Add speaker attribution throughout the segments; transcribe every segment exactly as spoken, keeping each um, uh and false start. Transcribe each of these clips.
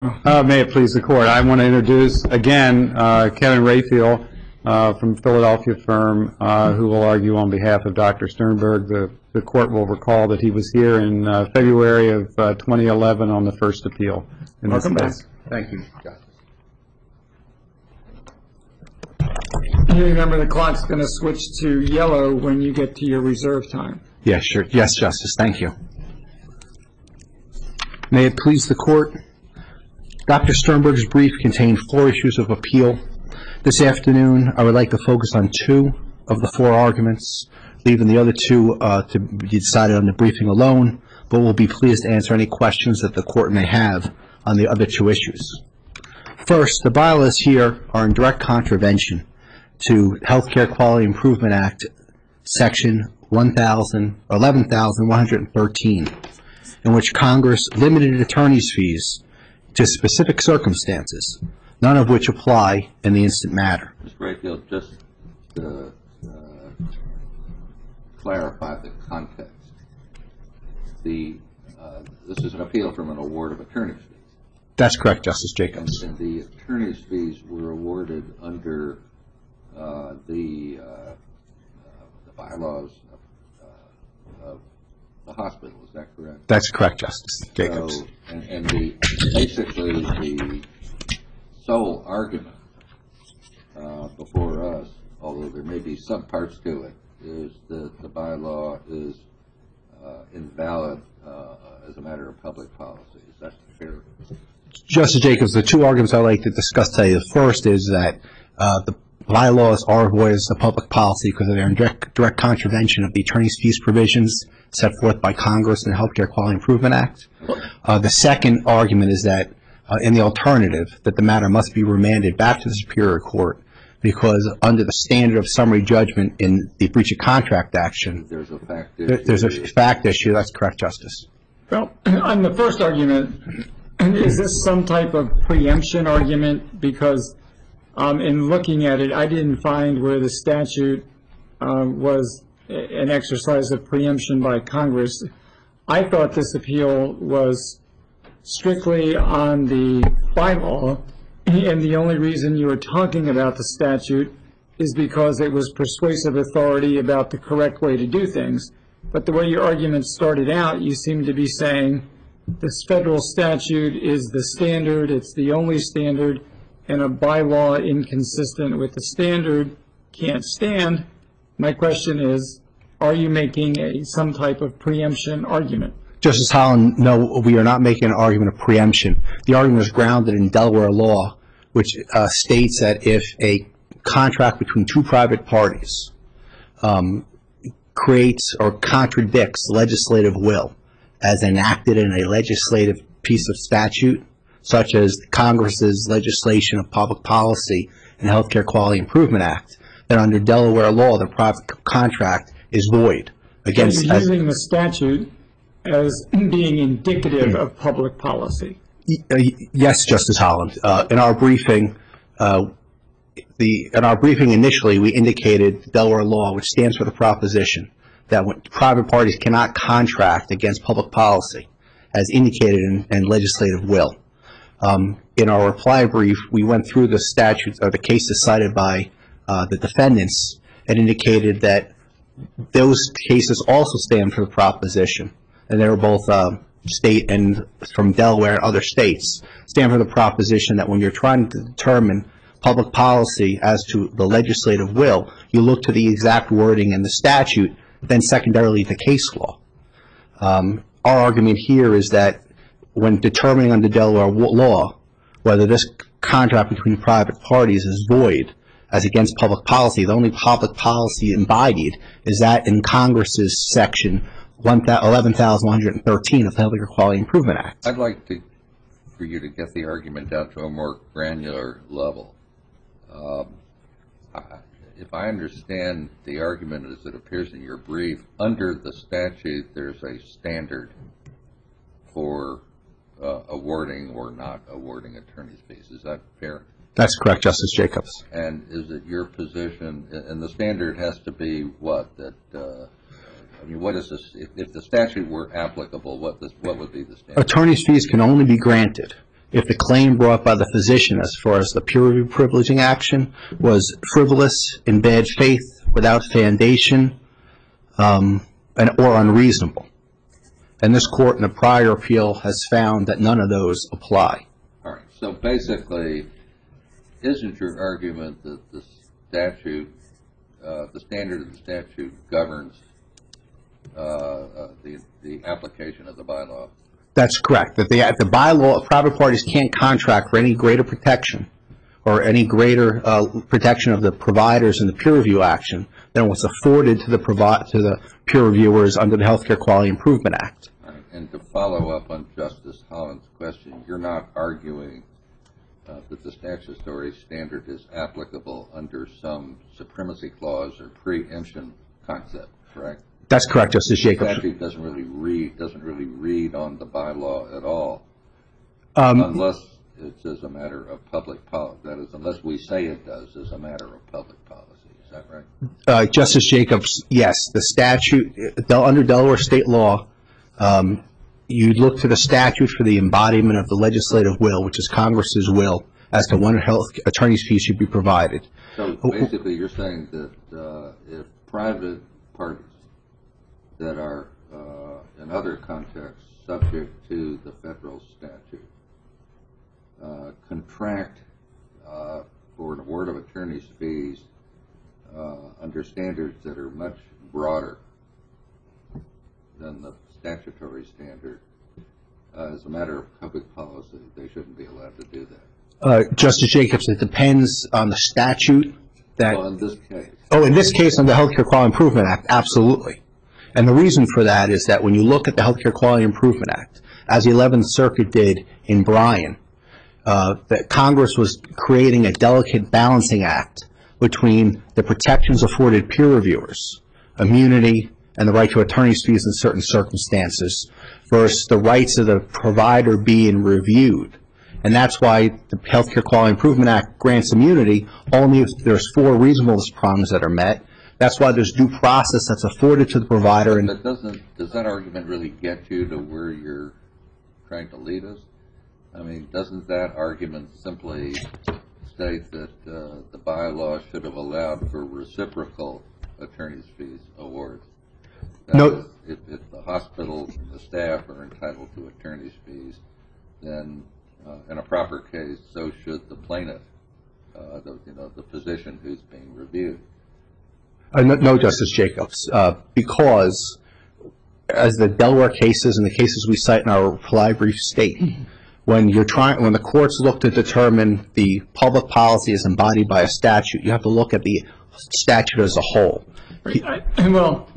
Speaker 1: Uh, may it please the Court. I want to introduce, again, uh, Kevin Rayfield uh, from Philadelphia firm, uh, who will argue on behalf of Doctor Sternberg. The, the Court will recall that he was here in uh, February of uh, twenty eleven on the first appeal. In
Speaker 2: Welcome back.
Speaker 1: Thank you.
Speaker 2: You remember the clock's going to switch to yellow when you get to your reserve time.
Speaker 3: Yes, sure. Yes, Justice. Thank you. May it please the Court. Doctor Sternberg's brief contained four issues of appeal. This afternoon, I would like to focus on two of the four arguments, leaving the other two uh, to be decided on the briefing alone, but we'll be pleased to answer any questions that the Court may have on the other two issues. First, the bylaws here are in direct contravention to Healthcare Quality Improvement Act, Section eleven thousand one hundred thirteen, in which Congress limited attorney's fees to specific circumstances, none of which apply in the instant matter.
Speaker 4: Mister Rayfield, just to uh, clarify the context, the uh, this is an appeal from an award of attorney's fees.
Speaker 3: That's correct, Justice Jacobs.
Speaker 4: And, and the attorney's fees were awarded under uh, the, uh, uh, the bylaws of, uh, of the hospital. Is that correct?
Speaker 3: That's correct, Justice Jacobs.
Speaker 4: So, and, and the basically the sole argument uh, before us, although there may be some parts to it, is that the bylaw is uh, invalid uh, as a matter of public policy. Is that fair?
Speaker 3: Justice Jacobs, the two arguments I'd like to discuss today, the first is that uh, the bylaws are void as a public policy because they're in direct, direct contravention of the attorney's fees provisions set forth by Congress in the Healthcare Quality Improvement Act. Uh, the second argument is that, uh, in the alternative, that the matter must be remanded back to the Superior Court because under the standard of summary judgment in the breach of contract action,
Speaker 4: there's a fact issue.
Speaker 3: There, there's a fact issue. That's correct, Justice.
Speaker 2: Well, on the first argument, is this some type of preemption argument? Because um, in looking at it, I didn't find where the statute uh, was an exercise of preemption by Congress. I thought this appeal was strictly on the bylaw, and the only reason you were talking about the statute is because it was persuasive authority about the correct way to do things. But the way your argument started out, you seem to be saying this federal statute is the standard, it's the only standard, and a bylaw inconsistent with the standard can't stand. My question is, are you making a, some type of preemption argument?
Speaker 3: Justice Holland, no, we are not making an argument of preemption. The argument is grounded in Delaware law, which uh, states that if a contract between two private parties um, creates or contradicts legislative will as enacted in a legislative piece of statute, such as Congress's legislation of public policy and Healthcare Quality Improvement Act, then under Delaware law, the private contract is void. Against,
Speaker 2: so you're using the statute as being indicative of public policy.
Speaker 3: Yes, Justice Holland. Uh, in our briefing, uh, the in our briefing initially, we indicated Delaware law, which stands for the proposition that when private parties cannot contract against public policy, as indicated in, in legislative will. Um, in our reply brief, we went through the statutes or the cases cited by uh, the defendants and indicated that those cases also stand for the proposition, and they were both uh, state and from Delaware and other states, stand for the proposition that when you're trying to determine public policy as to the legislative will, you look to the exact wording in the statute, then secondarily the case law. Um, our argument here is that when determining under Delaware law whether this contract between private parties is void as against public policy, the only public policy embodied is that in Congress's section eleven thousand one hundred thirteen of the Healthcare Quality Improvement Act.
Speaker 4: I'd like to, for you to get the argument down to a more granular level. Um, I, if I understand the argument as it appears in your brief, under the statute there's a standard for uh, awarding or not awarding attorney's fees. Is that fair?
Speaker 3: That's correct, Justice Jacobs.
Speaker 4: And is it your position, and the standard has to be what, that, uh, I mean, what is this, if, if the statute were applicable, what this, what would be the standard?
Speaker 3: Attorney's fees can only be granted if the claim brought by the physician as far as the peer review privileging action was frivolous, in bad faith, without foundation, um, and, or unreasonable. And this court in a prior appeal has found that none of those apply.
Speaker 4: All right. So basically, isn't your argument that the statute, uh, the standard of the statute governs uh, uh, the, the application of the bylaw?
Speaker 3: That's correct. That the, the bylaw, private parties can't contract for any greater protection or any greater uh, protection of the providers in the peer review action than what's afforded to the provi- to the peer reviewers under the Healthcare Quality Improvement Act.
Speaker 4: All right. And to follow up on Justice Holland's question, you're not arguing uh, that the statutory standard is applicable under some supremacy clause or preemption concept, correct?
Speaker 3: That's correct, Justice
Speaker 4: The
Speaker 3: Jacobs.
Speaker 4: statute doesn't really read doesn't really read on the bylaw at all,
Speaker 3: Um,
Speaker 4: unless it's as a matter of public policy. That is, unless we say it does as a matter of public policy. Is that right?
Speaker 3: Uh, Justice Jacobs, yes, the statute, uh, under Delaware state law, um, you look to the statute for the embodiment of the legislative will, which is Congress's will, as to when health attorney's fees should be provided.
Speaker 4: So basically, you're saying that uh, if private parties that are, uh, in other contexts, subject to the federal statute, uh, contract uh, for an award of attorney's fees uh, under standards that are much broader than the statutory standard, uh, as a matter of public policy, they shouldn't be allowed to do that.
Speaker 3: Uh, Justice Jacobs, it depends on the statute that...
Speaker 4: Well, in this case.
Speaker 3: Oh, in this case, under the Healthcare Quality Improvement Act, absolutely. And the reason for that is that when you look at the Healthcare Quality Improvement Act, as the eleventh Circuit did in Bryan, uh, that Congress was creating a delicate balancing act between the protections afforded peer reviewers, immunity, and the right to attorney's fees in certain circumstances, versus the rights of the provider being reviewed. And that's why the Healthcare Quality Improvement Act grants immunity only if there's four reasonableness prongs that are met. That's why there's due process that's afforded to the provider. And
Speaker 4: But doesn't, does that argument really get you to where you're trying to lead us? I mean, doesn't that argument simply state that uh, the bylaw should have allowed for reciprocal attorney's fees awards? That
Speaker 3: No.
Speaker 4: is, if, if the hospital and the staff are entitled to attorney's fees, then uh, in a proper case, so should the plaintiff, uh, the, you know, the physician who's being reviewed.
Speaker 3: Uh, no, no, Justice Jacobs, uh, because as the Delaware cases and the cases we cite in our reply brief state, when you're trying, when the courts look to determine the public policy is embodied by a statute, you have to look at the statute as a whole.
Speaker 2: I, well,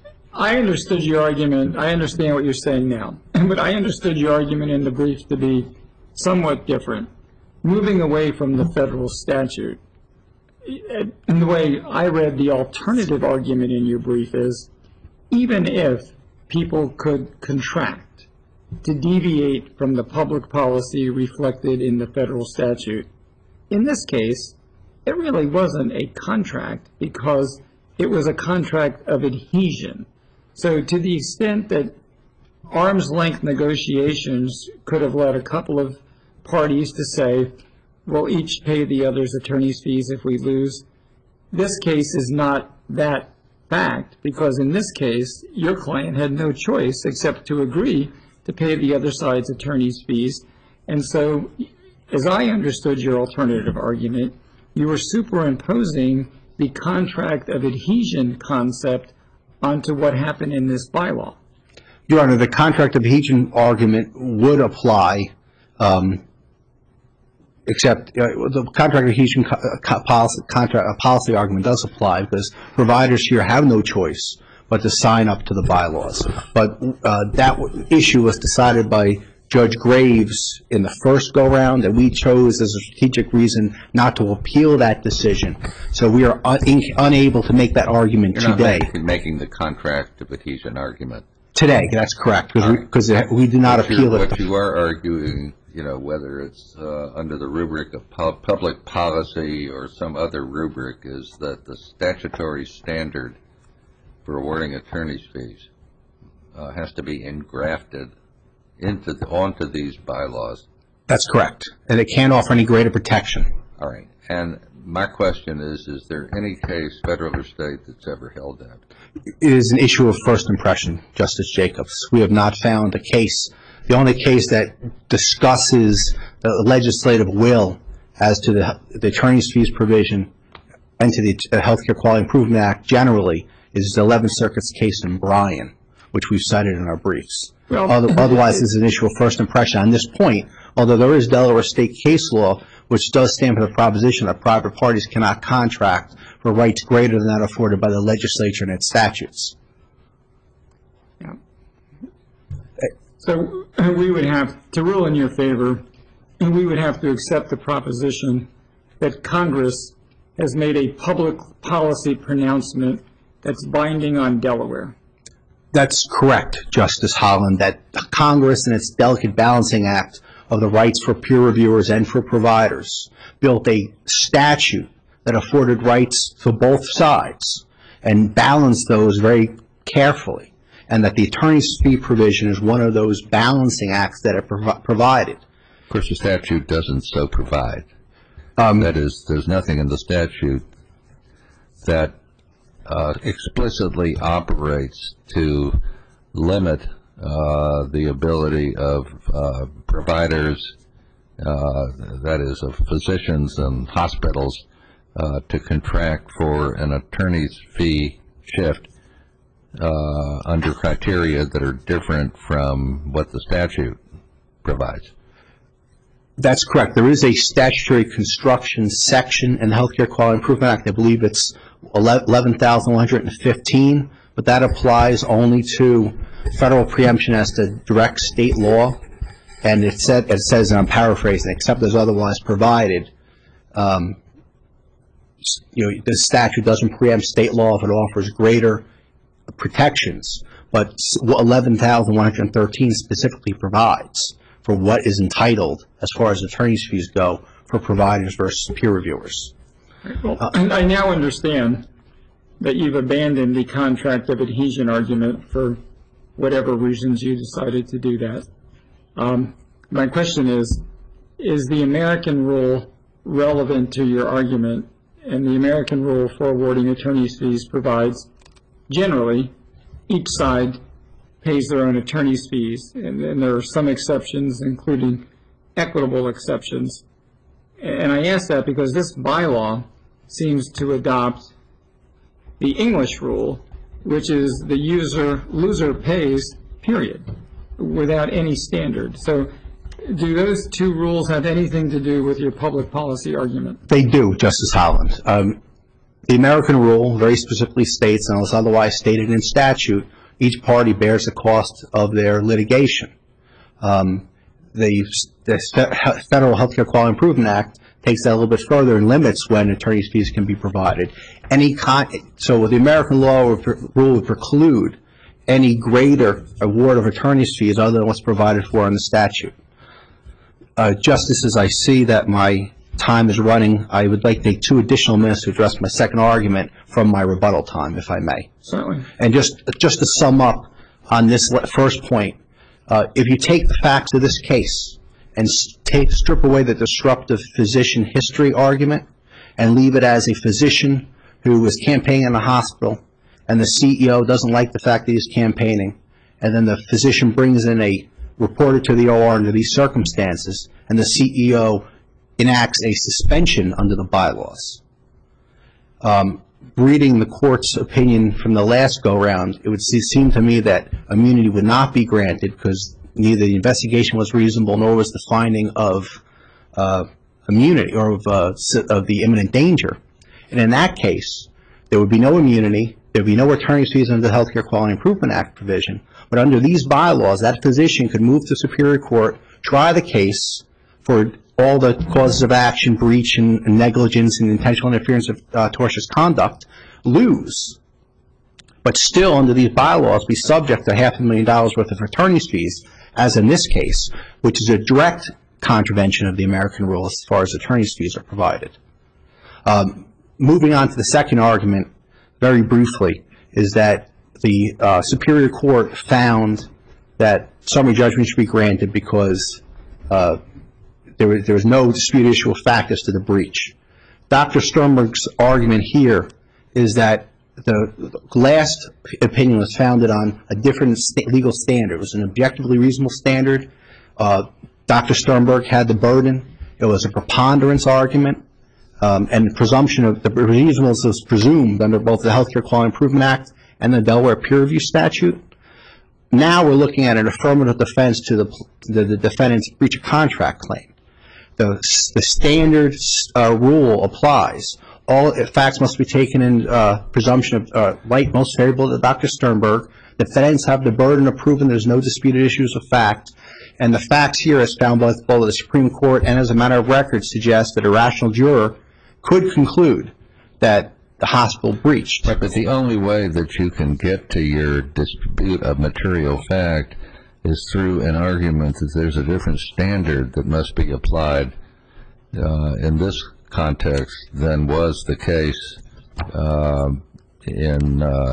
Speaker 2: I understood your argument. I understand what you're saying now. But I understood your argument in the brief to be somewhat different. Moving away from the federal statute, and the way I read the alternative argument in your brief is, even if people could contract to deviate from the public policy reflected in the federal statute, in this case, it really wasn't a contract because it was a contract of adhesion. So to the extent that arm's length negotiations could have led a couple of parties to say, we'll each pay the other's attorney's fees if we lose. This case is not that fact, because in this case, your client had no choice except to agree to pay the other side's attorney's fees. And so, as I understood your alternative argument, you were superimposing the contract of adhesion concept onto what happened in this bylaw.
Speaker 3: Your Honor, the contract of adhesion argument would apply, um, except uh, the contract of adhesion co- co- policy, contract, uh, policy argument does apply because providers here have no choice but to sign up to the bylaws. But uh, that w- issue was decided by Judge Graves in the first go-round, and we chose as a strategic reason not to appeal that decision. So we are un- in- unable to make that argument
Speaker 4: You're
Speaker 3: today.
Speaker 4: not making, making the contract of adhesion argument.
Speaker 3: Today, that's correct, because we, 'cause it- we did not
Speaker 4: What
Speaker 3: appeal
Speaker 4: you're-
Speaker 3: it.
Speaker 4: What you are arguing, you know, whether it's uh, under the rubric of pu- public policy or some other rubric, is that the statutory standard for awarding attorney's fees uh, has to be engrafted into the, onto these bylaws
Speaker 3: That's correct. And it can't offer any greater protection.
Speaker 4: All right. And my question is, is there any case, federal or state, that's ever held that?
Speaker 3: It is an issue of first impression, Justice Jacobs. We have not found a case. The only case that discusses the legislative will as to the, the attorney's fees provision and to the Healthcare Quality Improvement Act generally is the eleventh Circuit's case in Bryan, which we've cited in our briefs.
Speaker 2: Well,
Speaker 3: Otherwise, this is an issue of first impression. On this point, although there is Delaware state case law, which does stand for the proposition that private parties cannot contract for rights greater than that afforded by the legislature and its statutes.
Speaker 2: Yeah. So we would have, to rule in your favor, and we would have to accept the proposition that Congress has made a public policy pronouncement that's binding on Delaware.
Speaker 3: That's correct, Justice Holland, that Congress in its delicate balancing act of the rights for peer reviewers and for providers built a statute that afforded rights to both sides and balanced those very carefully, and that the attorney's fee provision is one of those balancing acts that it prov- provided.
Speaker 4: Of course, the statute doesn't so provide.
Speaker 3: Um,
Speaker 4: that is, there's nothing in the statute that uh, explicitly operates to limit uh, the ability of uh, providers, uh, that is, of physicians and hospitals, uh, to contract for an attorney's fee shift uh, under criteria that are different from what the statute provides.
Speaker 3: That's correct. There is a statutory construction section in the Healthcare Quality Improvement Act. I believe it's eleven thousand one hundred fifteen, but that applies only to federal preemption as to direct state law. And it, said, it says, and I'm paraphrasing, except as otherwise provided, um, you know, the statute doesn't preempt state law if it offers greater protections. But eleven thousand one hundred thirteen specifically provides for what is entitled as far as attorney's fees go for providers versus peer reviewers.
Speaker 2: Well, I now understand that you've abandoned the contract of adhesion argument for whatever reasons you decided to do that. Um, my question is, is the American rule relevant to your argument? And the American rule for awarding attorney's fees provides, generally, each side pays their own attorney's fees, and, and there are some exceptions, including equitable exceptions. And I ask that because this bylaw seems to adopt the English rule, which is the user loser pays, period, without any standard. So do those two rules have anything to do with your public policy argument?
Speaker 3: They do, Justice Holland. Um, the American rule very specifically states, unless otherwise stated in statute, each party bears the cost of their litigation. Um, the, the Federal Healthcare Quality Improvement Act takes that a little bit further and limits when attorney's fees can be provided. Any con- so the American law would, rule would preclude any greater award of attorney's fees other than what's provided for in the statute. Uh, Justices, I see that my time is running. I would like to take two additional minutes to address my second argument from my rebuttal time, if I may.
Speaker 2: Certainly.
Speaker 3: And just just to sum up on this first point, uh, if you take the facts of this case and take, strip away the disruptive physician history argument and leave it as a physician who is campaigning in a hospital and the C E O doesn't like the fact that he's campaigning, and then the physician brings in a reporter to the O R under these circumstances, and the C E O enacts a suspension under the bylaws. Um, reading the court's opinion from the last go-round, it would seem to me that immunity would not be granted because neither the investigation was reasonable nor was the finding of uh, immunity or of, uh, of the imminent danger. And in that case, there would be no immunity, there would be no attorney's fees under the Healthcare Quality Improvement Act provision, but under these bylaws, that physician could move to Superior Court, try the case for all the causes of action, breach and negligence and intentional interference of uh, tortious conduct, lose, but still under these bylaws be subject to half a million dollars worth of attorney's fees, as in this case, which is a direct contravention of the American rule as far as attorney's fees are provided. Um, moving on to the second argument, very briefly, is that the uh, Superior Court found that summary judgment should be granted because uh, there was, there was no disputed issue of fact as to the breach. Doctor Sternberg's argument here is that the last opinion was founded on a different st- legal standard. It was an objectively reasonable standard. Uh, Doctor Sternberg had the burden. It was a preponderance argument, um, and the presumption of the reasonableness was presumed under both the Healthcare Quality Improvement Act and the Delaware Peer Review Statute. Now we're looking at an affirmative defense to the, the, the defendant's breach of contract claim. The, the standard uh, rule applies. All facts must be taken in uh, presumption of uh, light most favorable to Doctor Sternberg. Defendants have the burden of proving there's no disputed issues of fact. And the facts here, as found by both the Supreme Court and as a matter of record, suggest that a rational juror could conclude that the hospital breached.
Speaker 4: Right, but the only way that you can get to your dispute of material fact is through an argument that there's a different standard that must be applied uh, in this context than was the case uh, in uh,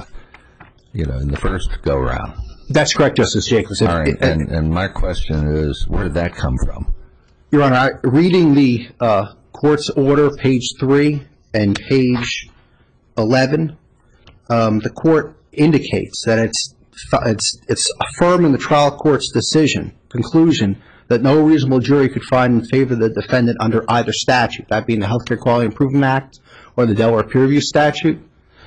Speaker 4: you know in the first go round.
Speaker 3: That's correct, Justice Jacobs.
Speaker 4: All right, and, and my question is, where did that come from?
Speaker 3: Your Honor, I, reading the uh, court's order, page three and page eleven, um, the court indicates that it's it's it's affirming the trial court's decision conclusion that no reasonable jury could find in favor of the defendant under either statute, that being the Healthcare Quality Improvement Act or the Delaware Peer Review Statute.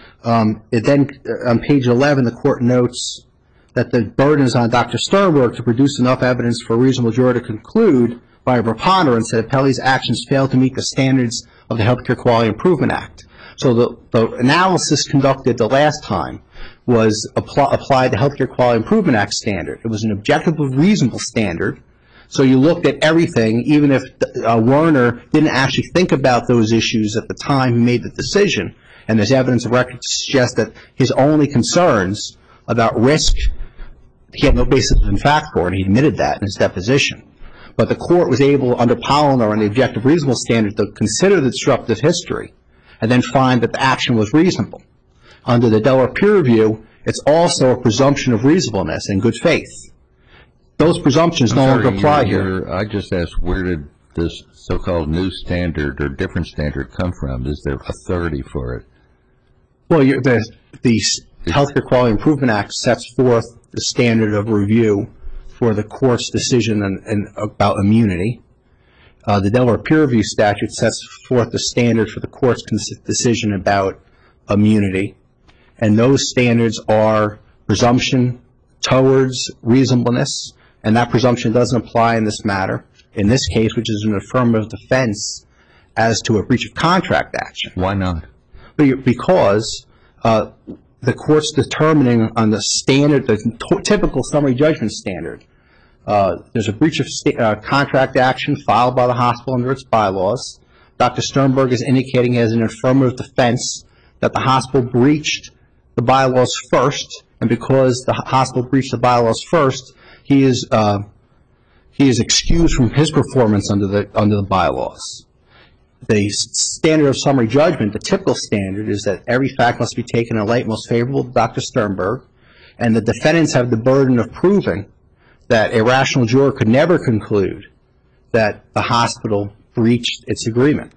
Speaker 3: Um, it then, uh, on page eleven, the court notes that the burden is on Doctor Sternberg to produce enough evidence for a reasonable juror to conclude by a preponderance that Appellee's actions fail to meet the standards of the Healthcare Quality Improvement Act. So the, the analysis conducted the last time was apply, applied the Healthcare Quality Improvement Act standard. It was an objectively reasonable standard. So you looked at everything, even if uh, Werner didn't actually think about those issues at the time he made the decision. And there's evidence of record to suggest that his only concerns about risk, he had no basis in fact for it, and he admitted that in his deposition. But the court was able, under Polliner on the objective reasonable standard, to consider the disruptive history and then find that the action was reasonable. Under the Delaware Peer Review, it's also a presumption of reasonableness and good faith. Those presumptions no longer apply here.
Speaker 4: I just asked, where did this so-called new standard or different standard come from? Is there authority for it?
Speaker 3: Well, you're, the, the Healthcare Quality Improvement Act sets forth the standard of review for the court's decision in, in, about immunity. Uh, the Delaware Peer Review Statute sets forth the standard for the court's decision about immunity. And those standards are presumption towards reasonableness, and that presumption doesn't apply in this matter, in this case, which is an affirmative defense as to a breach of contract action.
Speaker 4: Why not?
Speaker 3: Because uh, the court's determining on the standard, the t- typical summary judgment standard. Uh, there's a breach of sta- uh, contract action filed by the hospital under its bylaws. Doctor Sternberg is indicating as an affirmative defense that the hospital breached the bylaws first, and because the hospital breached the bylaws first, he is uh, he is excused from his performance under the under the bylaws. The standard of summary judgment, the typical standard, is that every fact must be taken in light most favorable to Doctor Sternberg, and the defendants have the burden of proving that a rational juror could never conclude that the hospital breached its agreement.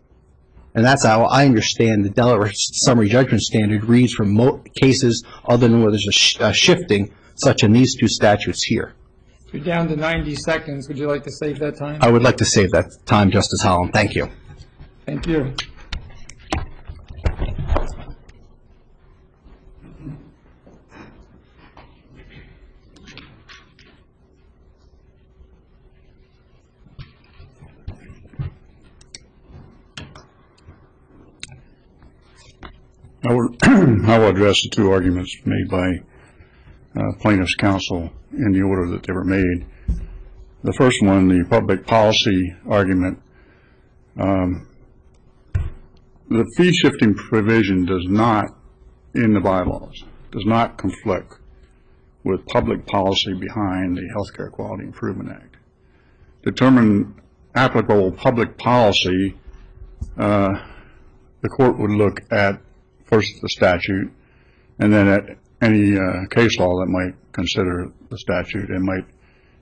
Speaker 3: And that's how I understand the Delaware summary judgment standard reads from mo- cases other than where there's a, sh- a shifting, such in these two statutes here.
Speaker 2: You're down to ninety seconds. Would you like to save that time?
Speaker 3: I would like to save that time, Justice Holland. Thank you.
Speaker 2: Thank you.
Speaker 5: I will, I will address the two arguments made by uh, plaintiff's counsel in the order that they were made. The first one, the public policy argument, um, the fee shifting provision does not, in the bylaws, does not conflict with public policy behind the Healthcare Quality Improvement Act. Determine applicable public policy, uh, the court would look at first the statute, and then at any uh, case law that might consider the statute and might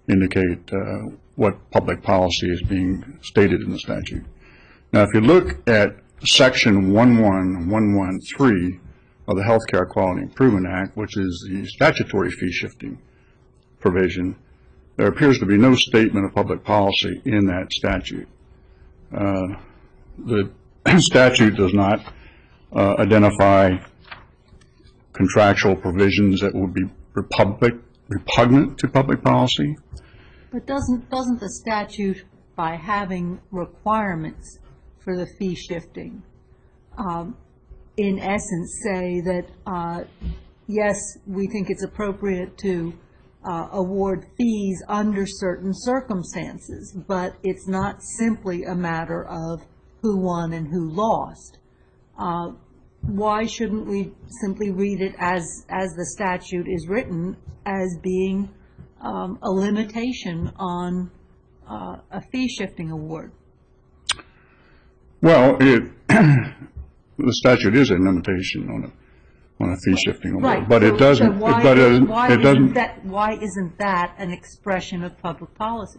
Speaker 5: indicate uh, what public policy is being stated in the statute. Now, if you look at Section one one one one three of the Healthcare Quality Improvement Act, which is the statutory fee shifting provision, there appears to be no statement of public policy in that statute. Uh, the statute does not uh, identify contractual provisions that would be republic, repugnant to public policy.
Speaker 6: But doesn't, doesn't the statute, by having requirements for the fee shifting, um, in essence say that, uh, yes, we think it's appropriate to uh, award fees under certain circumstances, but it's not simply a matter of who won and who lost. Uh, why shouldn't we simply read it as, as the statute is written, as being um, a limitation on uh, a fee shifting award?
Speaker 5: Well, it, the statute is a limitation on a, on a fee shifting award,
Speaker 6: Right.
Speaker 5: but
Speaker 6: So-
Speaker 5: it doesn't,
Speaker 6: so why,
Speaker 5: but it,
Speaker 6: why
Speaker 5: it
Speaker 6: isn't
Speaker 5: doesn't,
Speaker 6: that, why isn't that an expression of public policy?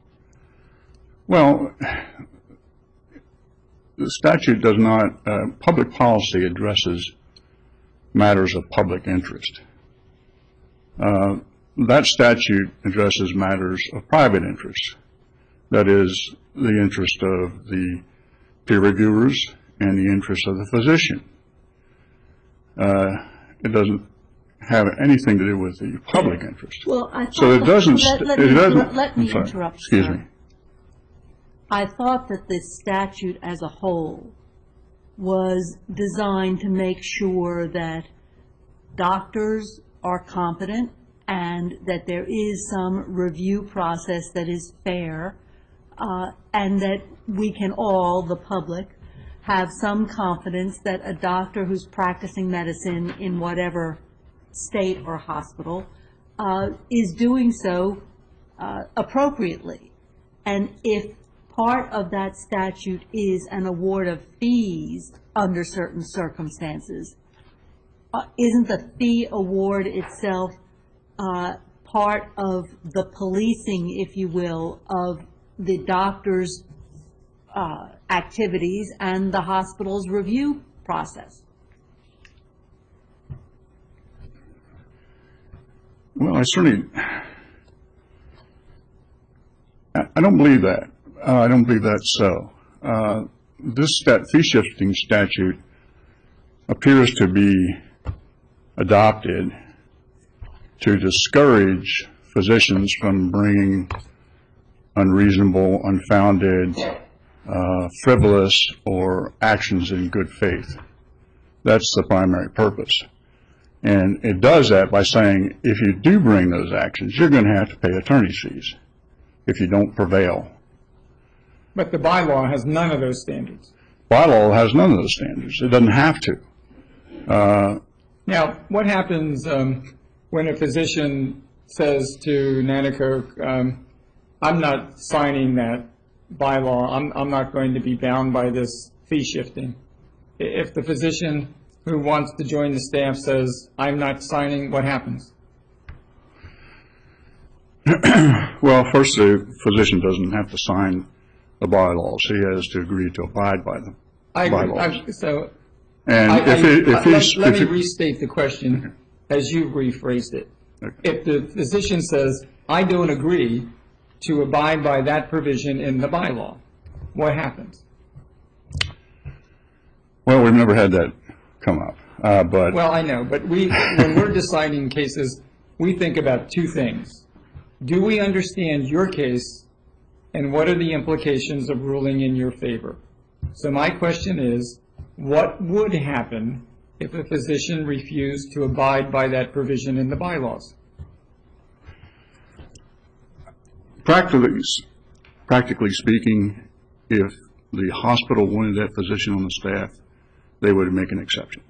Speaker 5: well, the statute does not, uh, public policy addresses matters of public interest. Uh, that statute addresses matters of private interest. That is, the interest of the peer reviewers and the interest of the physician. Uh, it doesn't have anything to do with the public interest.
Speaker 6: Well, I thought
Speaker 5: So it
Speaker 6: the-
Speaker 5: doesn't,
Speaker 6: let-
Speaker 5: st-
Speaker 6: let
Speaker 5: it
Speaker 6: me
Speaker 5: doesn't.
Speaker 6: interrupt- Let
Speaker 5: I'm
Speaker 6: me
Speaker 5: sorry.
Speaker 6: interrupt,
Speaker 5: Excuse
Speaker 6: sir.
Speaker 5: me.
Speaker 6: I thought that this statute as a whole was designed to make sure that doctors are competent and that there is some review process that is fair, uh, and that we can all, the public, have some confidence that a doctor who's practicing medicine in whatever state or hospital uh, is doing so uh, appropriately. And if part of that statute is an award of fees under certain circumstances, uh, isn't the fee award itself uh, part of the policing, if you will, of the doctor's uh, activities and the hospital's review process?
Speaker 5: Well, I certainly, I I don't believe that. Uh, I don't believe that's so. Uh, this stat, fee shifting statute appears to be adopted to discourage physicians from bringing unreasonable, unfounded, uh, frivolous, or actions in good faith. That's the primary purpose. And it does that by saying, if you do bring those actions, you're going to have to pay attorney's fees if you don't prevail.
Speaker 2: But the bylaw has none of those standards.
Speaker 5: Bylaw has none of those standards. It doesn't have to. Uh,
Speaker 2: Now, what happens um, when a physician says to Nanticoke, um, I'm not signing that bylaw, I'm, I'm not going to be bound by this fee shifting? I- If the physician who wants to join the staff says, I'm not signing, what happens?
Speaker 5: well, first, the physician doesn't have to sign the bylaws. He has to agree to abide by them.
Speaker 2: I agree.
Speaker 5: Bylaws.
Speaker 2: I- So,
Speaker 5: And
Speaker 2: I-
Speaker 5: if
Speaker 2: I-
Speaker 5: it, if
Speaker 2: let-
Speaker 5: he's,
Speaker 2: Let
Speaker 5: if
Speaker 2: me
Speaker 5: it-
Speaker 2: restate the question as you rephrased it.
Speaker 5: Okay.
Speaker 2: If the physician says, I don't agree to abide by that provision in the bylaw, what happens?
Speaker 5: well, we've never had that come up, uh, but
Speaker 2: Well, I know, but we, when we're deciding cases, we think about two things. Do we understand your case, and what are the implications of ruling in your favor? So my question is, what would happen if a physician refused to abide by that provision in the bylaws?
Speaker 5: practically, practically speaking, if the hospital wanted that physician on the staff, they would make an exception.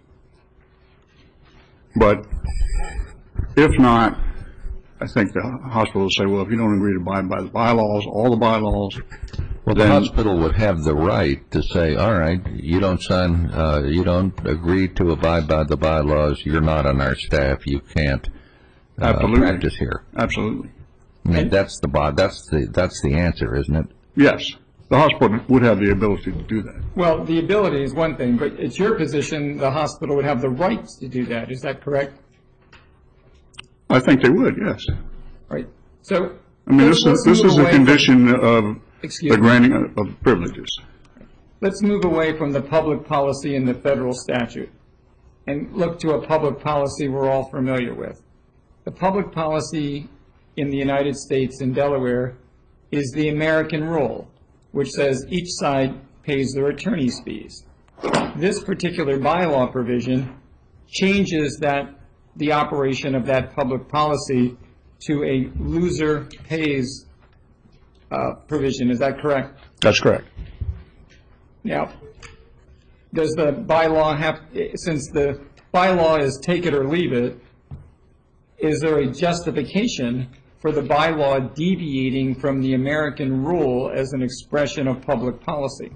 Speaker 5: But if not, I think the hospital would say, well, if you don't agree to abide by the bylaws, all the bylaws,
Speaker 4: Well, the
Speaker 5: then
Speaker 4: hospital would have the right to say, all right, you don't sign, uh, you don't agree to abide by the bylaws, you're not on our staff, you can't uh,
Speaker 5: Absolutely.
Speaker 4: practice here.
Speaker 5: absolutely.
Speaker 7: I mean, that's the bo- that's the that's the answer, isn't it?
Speaker 5: Yes, the hospital would have the ability to do that.
Speaker 2: Well, the ability is one thing, but it's your position the hospital would have the rights to do that. Is that correct?
Speaker 5: I think they would, yes.
Speaker 2: Right. So,
Speaker 5: I mean, this
Speaker 2: let's
Speaker 5: is, this
Speaker 2: move
Speaker 5: is a
Speaker 2: away from-
Speaker 5: condition of
Speaker 2: Excuse
Speaker 5: the
Speaker 2: me.
Speaker 5: granting of of privileges.
Speaker 2: Let's move away from the public policy in the federal statute and look to a public policy we're all familiar with. The public policy in the United States and Delaware is the American rule, which says each side pays their attorney's fees. This particular bylaw provision changes that, the operation of that public policy to a loser pays uh, provision. Is that correct?
Speaker 5: That's correct.
Speaker 2: Now, does the bylaw have, since the bylaw is take it or leave it, is there a justification for the bylaw deviating from the American rule as an expression of public policy?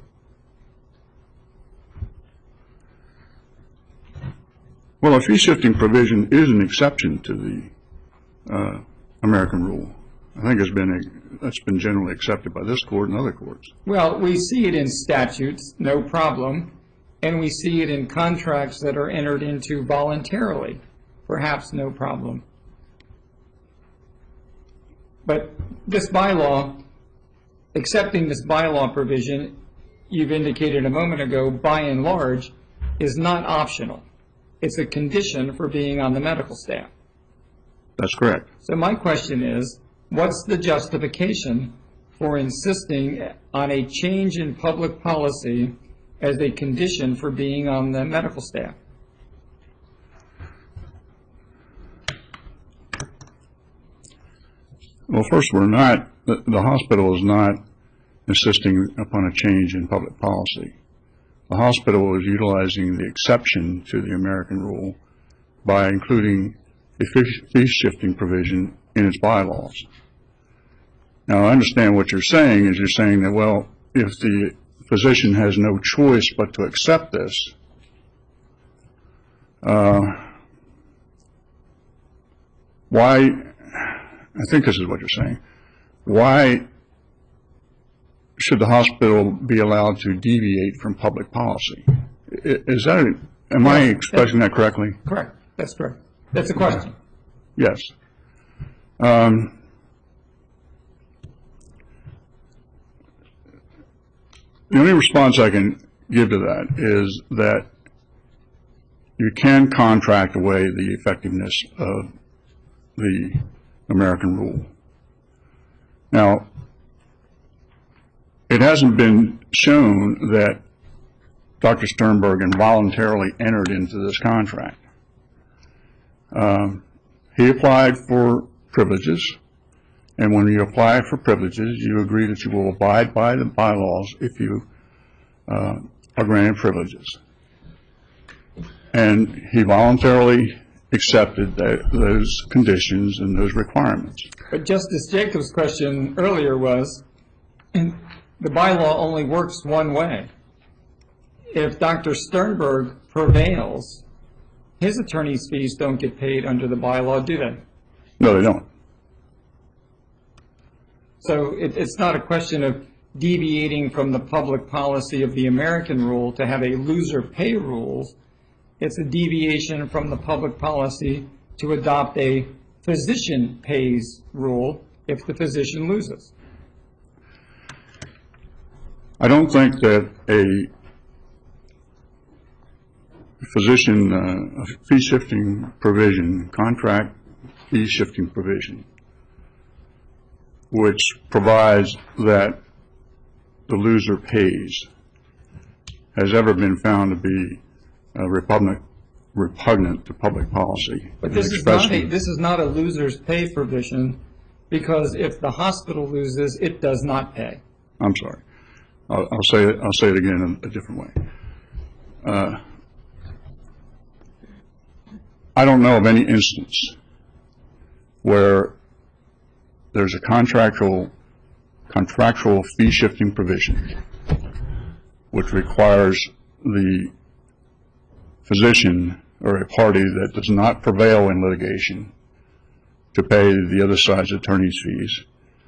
Speaker 5: Well, a fee-shifting provision is an exception to the uh, American rule. I think it's been a, that's been generally accepted by this court and other courts.
Speaker 2: Well, we see it in statutes, no problem, and we see it in contracts that are entered into voluntarily, perhaps no problem. But this bylaw, accepting this bylaw provision, you've indicated a moment ago, by and large, is not optional. It's a condition for being on the medical staff.
Speaker 5: That's correct.
Speaker 2: So my question is, what's the justification for insisting on a change in public policy as a condition for being on the medical staff?
Speaker 5: Well, first, we're not, the, the hospital is not insisting upon a change in public policy. The hospital is utilizing the exception to the American rule by including a fee-shifting provision in its bylaws. Now, I understand what you're saying is you're saying that, well, if the physician has no choice but to accept this, uh, why, I think this is what you're saying, why should the hospital be allowed to deviate from public policy? Is that, a, am I expressing that correctly?
Speaker 2: Correct. That's correct. That's a question.
Speaker 5: Yes. Um, the only response I can give to that is that you can contract away the effectiveness of the American rule. Now, it hasn't been shown that Doctor Sternberg involuntarily entered into this contract. Um, he applied for privileges, and when you apply for privileges, you agree that you will abide by the bylaws if you uh, are granted privileges. And he voluntarily accepted that, those conditions and those requirements.
Speaker 2: But Justice Jacobs' question earlier was, the bylaw only works one way. If Doctor Sternberg prevails, his attorney's fees don't get paid under the bylaw, do they?
Speaker 5: No, they don't.
Speaker 2: So it, it's not a question of deviating from the public policy of the American rule to have a loser pay rules. It's a deviation from the public policy to adopt a physician pays rule if the physician loses.
Speaker 5: I don't think that a physician uh, fee-shifting provision, contract fee-shifting provision, which provides that the loser pays, has ever been found to be uh, repugnant, repugnant to public policy.
Speaker 2: But this is not a, this is not a loser's pay provision, because if the hospital loses, it does not pay.
Speaker 5: I'm sorry. I'll, I'll say it. I'll say it again in a different way. Uh, I don't know of any instance where there's a contractual contractual fee shifting provision which requires the physician or a party that does not prevail in litigation to pay the other side's attorney's fees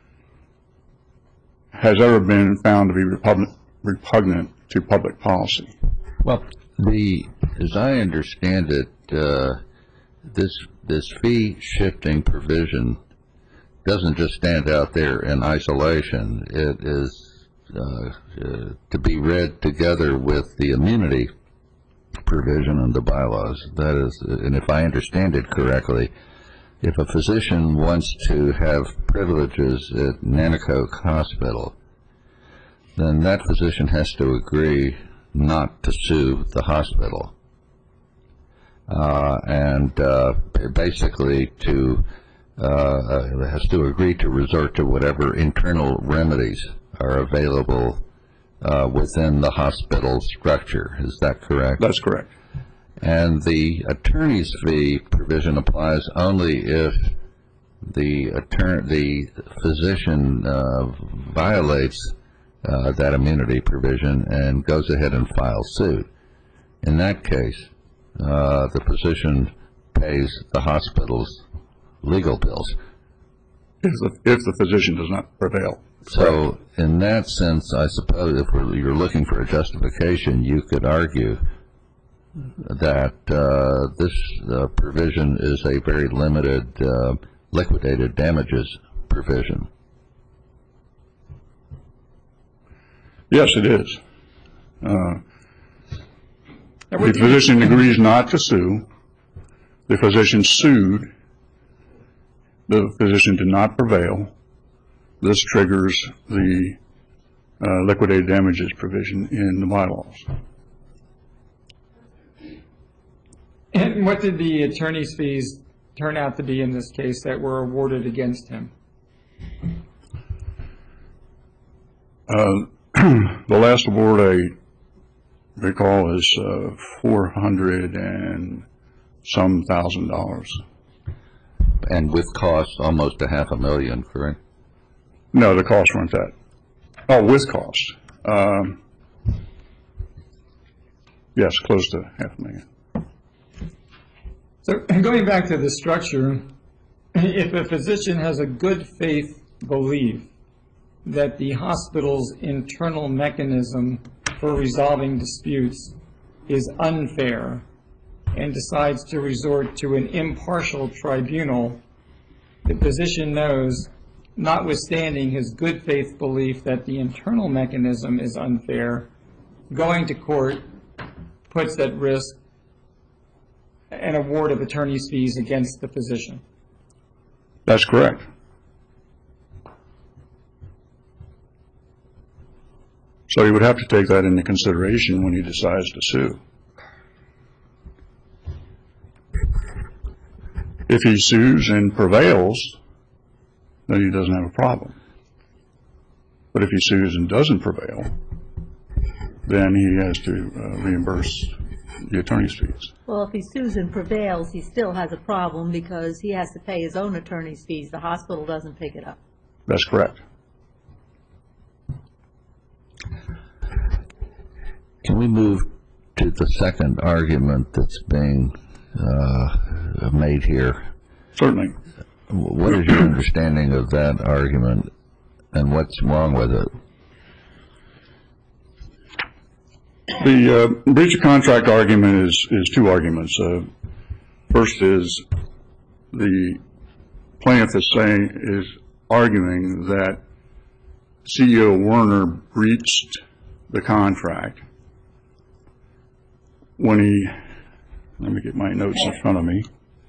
Speaker 5: has ever been found to be repugnant, repugnant to public policy.
Speaker 7: Well, the as I understand it, uh, this this fee shifting provision doesn't just stand out there in isolation. It is uh, uh, to be read together with the immunity provision in the bylaws. That is, and if I understand it correctly, if a physician wants to have privileges at Nanticoke Hospital, then that physician has to agree not to sue the hospital, uh, and uh, basically to uh, has to agree to resort to whatever internal remedies are available uh, within the hospital structure. Is that correct?
Speaker 5: That's correct.
Speaker 7: And the attorney's fee provision applies only if the attorney, the physician uh, violates uh, that immunity provision and goes ahead and files suit. In that case, uh, the physician pays the hospital's legal bills.
Speaker 5: If the, if the physician does not prevail.
Speaker 7: So, in that sense, I suppose if we're, you're looking for a justification, you could argue that uh, this uh, provision is a very limited uh, liquidated damages provision.
Speaker 5: Yes, it is. Uh, the physician agrees not to sue. The physician sued. The physician did not prevail. This triggers the uh, liquidated damages provision in the bylaws.
Speaker 2: And what did the attorney's fees turn out to be in this case that were awarded against him?
Speaker 5: Uh, the last award I recall is uh, four hundred and some thousand dollars.
Speaker 7: And with costs, almost a half a million, correct?
Speaker 5: No, the costs weren't that. Oh, with costs. Um, yes, close to half a million.
Speaker 2: So going back to the structure, if a physician has a good faith belief that the hospital's internal mechanism for resolving disputes is unfair and decides to resort to an impartial tribunal, the physician knows, notwithstanding his good faith belief that the internal mechanism is unfair, going to court puts at risk an award of attorney's fees against the physician.
Speaker 5: That's correct. So he would have to take that into consideration when he decides to sue. If he sues and prevails, then he doesn't have a problem. But if he sues and doesn't prevail, then he has to uh, reimburse the attorney's fees.
Speaker 6: Well, if he sues and prevails, he still has a problem because he has to pay his own attorney's fees. The hospital doesn't pick it up.
Speaker 5: That's correct.
Speaker 7: Can we move to the second argument that's being uh, made here?
Speaker 5: Certainly.
Speaker 7: What is your understanding of that argument, and what's wrong with it?
Speaker 5: The uh, breach of contract argument is, is two arguments. Uh, first is the plaintiff is saying, is arguing that C E O Werner breached the contract when he, let me get my notes in front of me,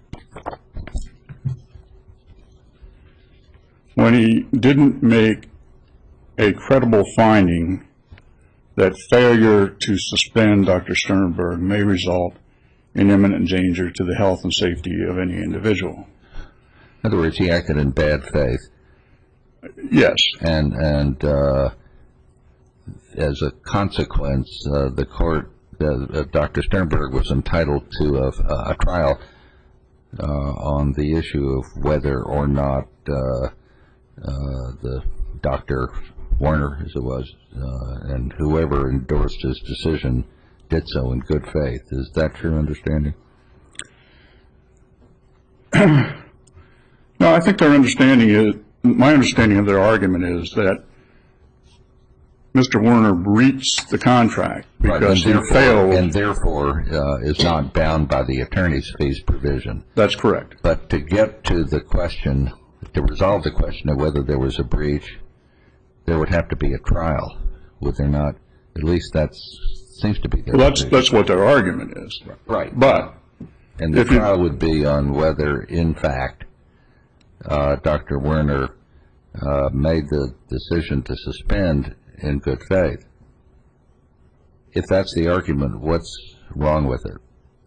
Speaker 5: when he didn't make a credible finding that failure to suspend Doctor Sternberg may result in imminent danger to the health and safety of any individual.
Speaker 7: In other words, he acted in bad faith.
Speaker 5: Yes.
Speaker 7: And, and uh, as a consequence, uh, the court, uh, Doctor Sternberg was entitled to a, a trial uh, on the issue of whether or not uh, uh, the Doctor Werner, as it was, uh, and whoever endorsed his decision did so in good faith. Is that your understanding?
Speaker 5: No, I think their understanding is, my understanding of their argument is that Mister Werner breached the contract
Speaker 7: Right,
Speaker 5: because
Speaker 7: and
Speaker 5: he
Speaker 7: therefore,
Speaker 5: failed.
Speaker 7: and therefore uh, is not bound by the attorney's fees provision.
Speaker 5: That's correct.
Speaker 7: But to get to the question, to resolve the question of whether there was a breach, there would have to be a trial, would there not? At least that seems to be their
Speaker 5: Well, that's,
Speaker 7: position.
Speaker 5: that's what their argument is.
Speaker 7: Right.
Speaker 5: But
Speaker 7: And the
Speaker 5: if you-
Speaker 7: trial would be on whether, in fact, uh, Doctor Werner uh, made the decision to suspend in good faith. If that's the argument, what's wrong with it?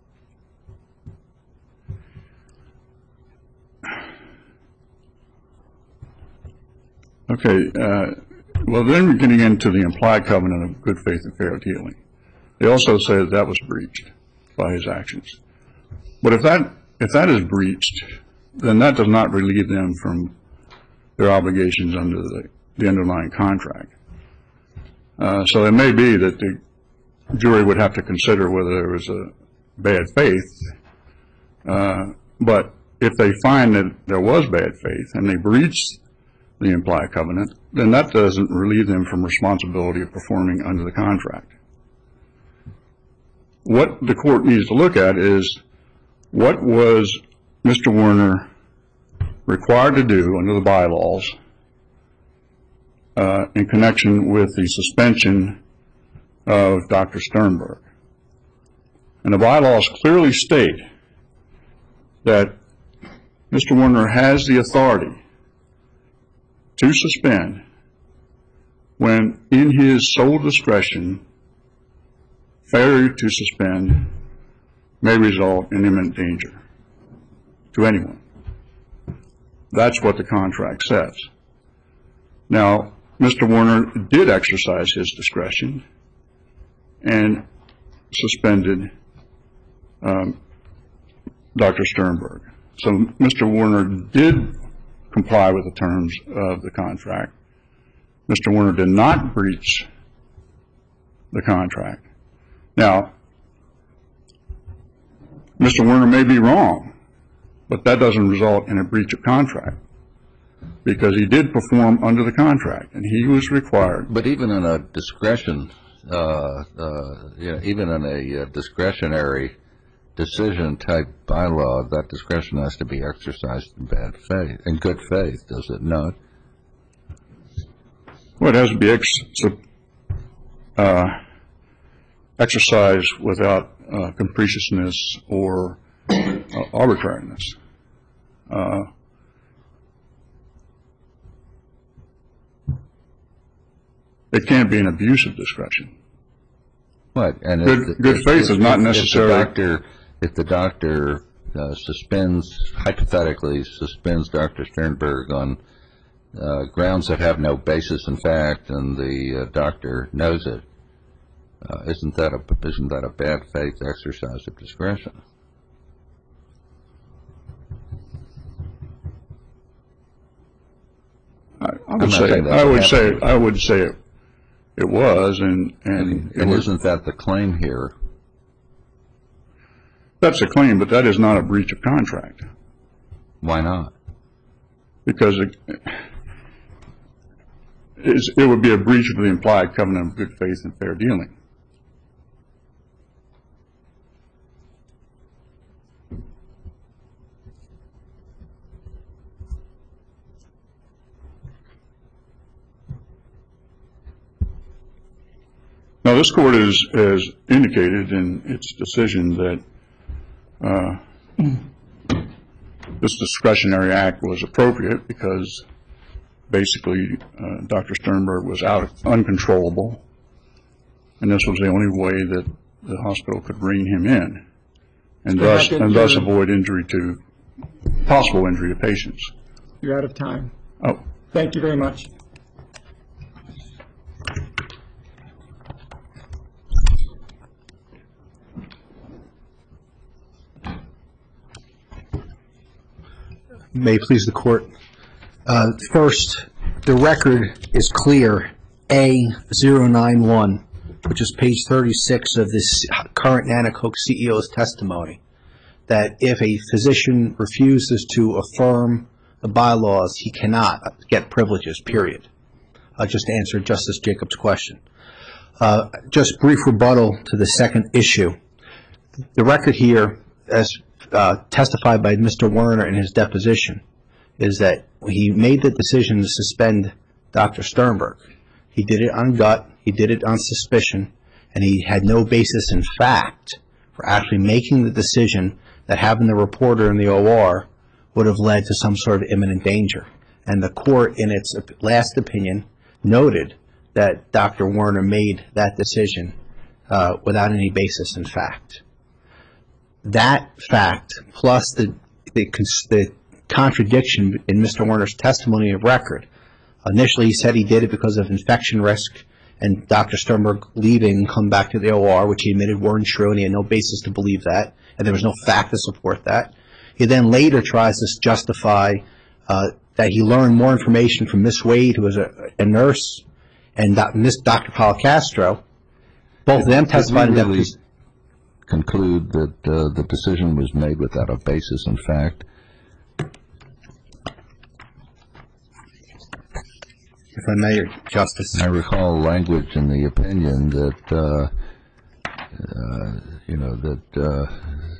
Speaker 5: Okay, uh, well, then we're getting into the implied covenant of good faith and fair dealing. They also say that that was breached by his actions. But if that if that is breached, then that does not relieve them from their obligations under the, the underlying contract. Uh, so it may be that the jury would have to consider whether there was a bad faith. Uh, but if they find that there was bad faith and they breached the implied covenant, then that doesn't relieve them from responsibility of performing under the contract. What the court needs to look at is what was Mister Werner required to do under the bylaws uh, in connection with the suspension of Doctor Sternberg. And the bylaws clearly state that Mister Werner has the authority to suspend when, in his sole discretion, failure to suspend may result in imminent danger to anyone. That's what the contract says. Now, Mister Werner did exercise his discretion and suspended um, Doctor Sternberg. So Mister Werner did comply with the terms of the contract. Mister Werner did not breach the contract. Now, Mister Werner may be wrong, but that doesn't result in a breach of contract because he did perform under the contract and he was required.
Speaker 7: But even in a discretion, uh, uh, you know, even in a uh, discretionary decision type bylaw, that discretion has to be exercised in bad faith, in good faith, does it not?
Speaker 5: Well, it has to be ex uh, exercised without uh, capriciousness or uh, arbitrariness. Uh, it can't be an abuse of discretion.
Speaker 7: What? And
Speaker 5: Good-
Speaker 7: if the,
Speaker 5: good
Speaker 7: if-
Speaker 5: faith
Speaker 7: if-
Speaker 5: is not
Speaker 7: if-
Speaker 5: necessarily-
Speaker 7: If the doctor, if the doctor uh, suspends, hypothetically suspends Doctor Sternberg on uh, grounds that have no basis in fact, and the uh, doctor knows it, uh, isn't that a isn't that a bad faith exercise of discretion?
Speaker 5: I, I
Speaker 7: I'm
Speaker 5: would
Speaker 7: not
Speaker 5: say,
Speaker 7: saying that
Speaker 5: I would
Speaker 7: would
Speaker 5: say,
Speaker 7: happen.
Speaker 5: I would say it, it was, and and,
Speaker 7: And,
Speaker 5: it
Speaker 7: and
Speaker 5: was,
Speaker 7: isn't that the claim here?
Speaker 5: that's a claim, but that is not a breach of contract
Speaker 7: Why not?
Speaker 5: because it, it's, it would be a breach of the implied covenant of good faith and fair dealing. Now, this court has, has indicated in its decision that uh, this discretionary act was appropriate because basically uh, Doctor Sternberg was out uncontrollable, and this was the only way that the hospital could bring him in, and
Speaker 2: Yeah,
Speaker 5: thus
Speaker 2: I could
Speaker 5: and thus
Speaker 2: do-
Speaker 5: avoid injury to possible injury to patients.
Speaker 2: You're out of time.
Speaker 5: Oh.
Speaker 2: Thank you very much.
Speaker 3: May it please the court. Uh, First, the record is clear, A zero nine one, which is page thirty-six of this current Nanacoke C E O's testimony, that if a physician refuses to affirm the bylaws, he cannot get privileges, period. Uh, just to answer Justice Jacobs' question. Uh, just brief rebuttal to the second issue. The record here, as uh, testified by Mister Werner in his deposition, is that he made the decision to suspend Doctor Sternberg. He did it on gut, he did it on suspicion, and he had no basis in fact for actually making the decision that having the reporter in the O R would have led to some sort of imminent danger. And the court, in its last opinion, noted that Doctor Werner made that decision uh, without any basis in fact. That fact, plus the, the, the contradiction in Mister Werner's testimony of record. Initially, he said he did it because of infection risk and Doctor Sternberg leaving and come back to the O R, which he admitted weren't true, and he had no basis to believe that, and there was no fact to support that. He then later tries to justify uh, that he learned more information from Miss Wade, who was a, a nurse, and doc, Miss Doctor Policastro. Both of them testified in
Speaker 7: really
Speaker 3: deposition.
Speaker 7: Conclude that uh, the decision was made without a basis in fact.
Speaker 3: If I may, Justice.
Speaker 7: I recall language in the opinion that, uh, uh, you know, that uh,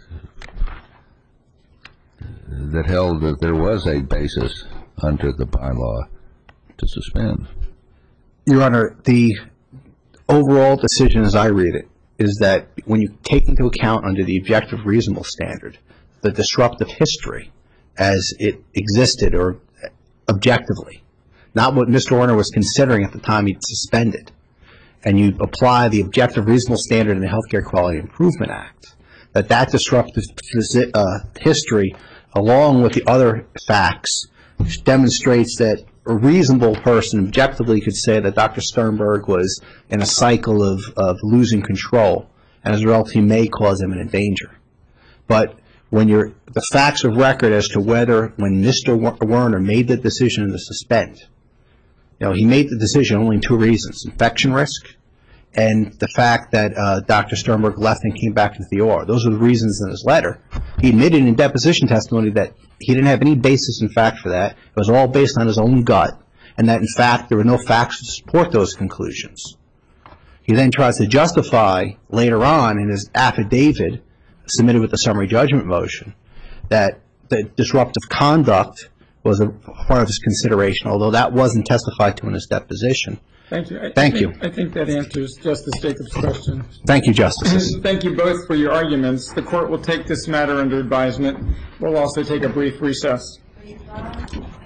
Speaker 7: that held that there was a basis under the bylaw to suspend.
Speaker 3: Your Honor, the overall decision as I read it is that when you take into account under the objective reasonable standard the disruptive history as it existed or objectively, not what Mister Werner was considering at the time he suspended, and you apply the objective reasonable standard in the Healthcare Quality Improvement Act, that that disruptive uh, history, along with the other facts, demonstrates that a reasonable person objectively could say that Doctor Sternberg was in a cycle of, of losing control, and as a result he may cause imminent danger. But when you're, the facts of record as to whether when Mister Werner made the decision to suspend, you know, he made the decision only in two reasons: infection risk and the fact that uh, Doctor Sternberg left and came back into the O R. Those are the reasons in his letter. He admitted in deposition testimony that he didn't have any basis in fact for that. It was all based on his own gut, and that in fact there were no facts to support those conclusions. He then tries to justify later on in his affidavit submitted with the summary judgment motion that the disruptive conduct was a part of his consideration, although that wasn't testified to in his deposition.
Speaker 2: Thank you. I,
Speaker 3: Thank
Speaker 2: I think,
Speaker 3: you.
Speaker 2: I think that answers Justice Jacobs' question.
Speaker 3: Thank you, Justices.
Speaker 2: Thank you both for your arguments. The court will take this matter under advisement. We'll also take a brief recess.